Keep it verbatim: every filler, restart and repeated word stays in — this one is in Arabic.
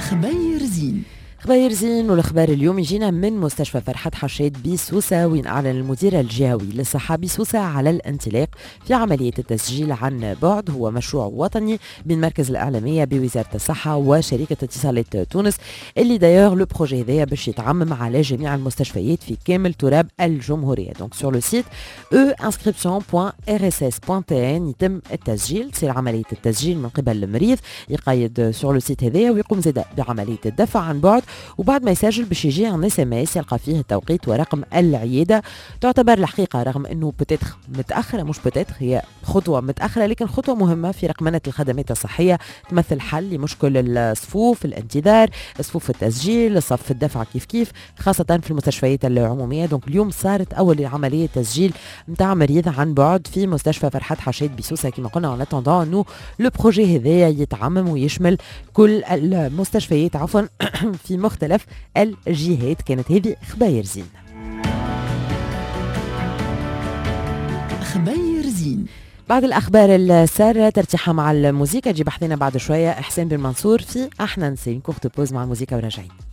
خبير زين. خباير زين والخبار اليوم يجينا من مستشفى فرحات حشاد بسوسة، وين أعلن المدير الجهوي للصحة بسوسة على الانطلاق في عملية التسجيل عن بعد. هو مشروع وطني بين مركز الإعلامية بوزارة الصحة وشركة اتصالات تونس، اللي دايوغ لو بروجي هذايا باش يتعمم على جميع المستشفيات في كامل تراب الجمهورية. دونك سور لو سيت او انسكريبسيون بوان ار اس اس بوان تي ان يتم التسجيل، تصير عملية التسجيل من قبل المريض، يقيد سور لو سيت هذايا ويقوم زاد بعملية الدفع عن بعد، وبعد ما يسجل باش يجي ان اس ام اس يلقى فيه التوقيت ورقم العياده. تعتبر الحقيقه رغم انه بتتخ متاخره، مش بتتخ هي خطوه متاخره، لكن خطوه مهمه في رقمنه الخدمات الصحيه، تمثل حل لمشكل الصفوف الانتظار، صفوف التسجيل، صف الدفع كيف كيف، خاصه في المستشفيات العموميه. دونك اليوم صارت اول عمليه تسجيل نتاع مريض عن بعد في مستشفى فرحات حشاد بسوسه كما قلنا، ان اتوندون انه لو بروجي هذايا يتعمم ويشمل كل المستشفيات عفوا في مختلف الجهات. كانت هذه خباير زين. خبير زين. بعد الأخبار السارة ترتيحة مع الموسيقى، تجي بحثنا بعد شوية إحسان بن منصور في احنا نسي كورت بوز مع الموسيقى وراجعين.